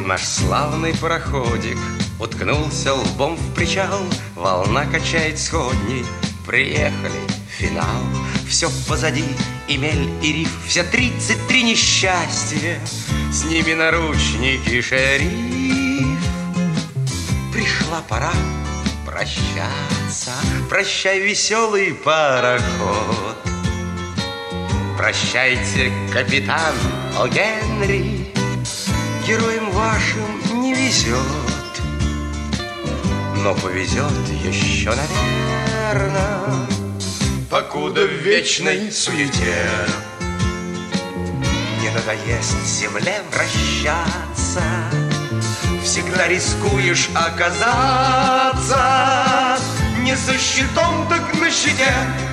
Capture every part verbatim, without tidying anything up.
Наш славный пароходик уткнулся лбом в причал. Волна качает сходни, приехали, финал. Все позади, и мель, и риф, все тридцать три несчастья. С ними наручники, шериф. Пришла пора прощаться. Прощай, веселый пароход. Прощайте, капитан О'. Героям вашим не везет, но повезет еще, наверно, покуда в вечной суете не надоест земле вращаться. Всегда рискуешь оказаться не со щитом, так на щите.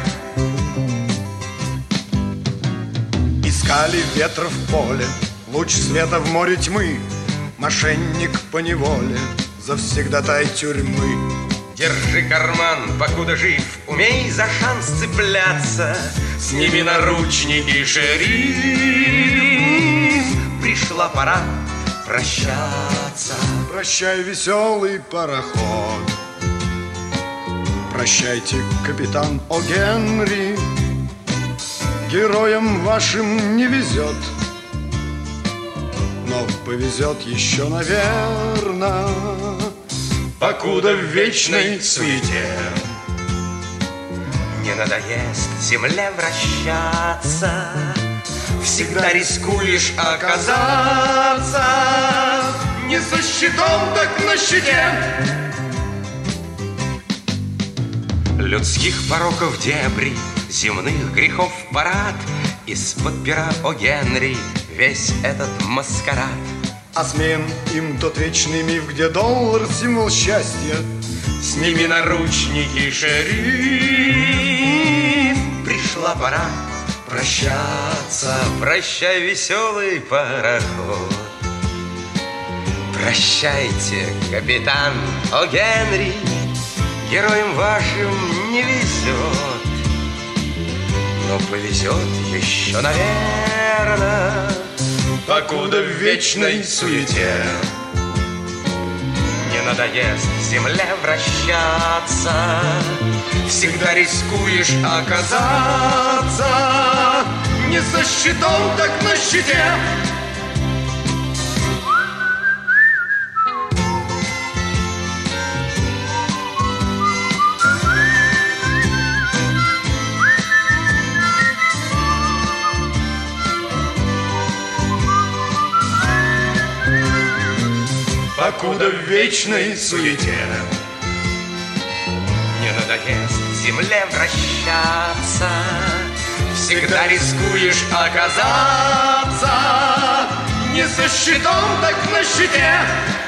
Искали ветра в поле, луч света в море тьмы, мошенник поневоле, завсегдатай тюрьмы. Держи карман, покуда жив, умей за шанс цепляться. Сними наручники, шериф. Пришла пора прощаться. Прощай, веселый пароход. Прощайте, капитан О'. Героям вашим не везет, но повезет еще, наверно, покуда в вечной суете не надоест земле вращаться. Всегда рискуешь оказаться не со щитом, так на щите. Людских пороков дебри, земных грехов парад, из-под пера О' весь этот маскарад. А смен им тот вечный миф, где доллар — символ счастья. Сними наручники, шериф. Пришла пора прощаться. Прощай, веселый пароход. Прощайте, капитан О'. Героям вашим не везет, но повезет еще, наверно, покуда в вечной суете не надоест земле вращаться. Всегда рискуешь оказаться не со щитом, так на щите. Покуда в вечной суете не надоест земле вращаться. Всегда рискуешь оказаться не со щитом, так на щите.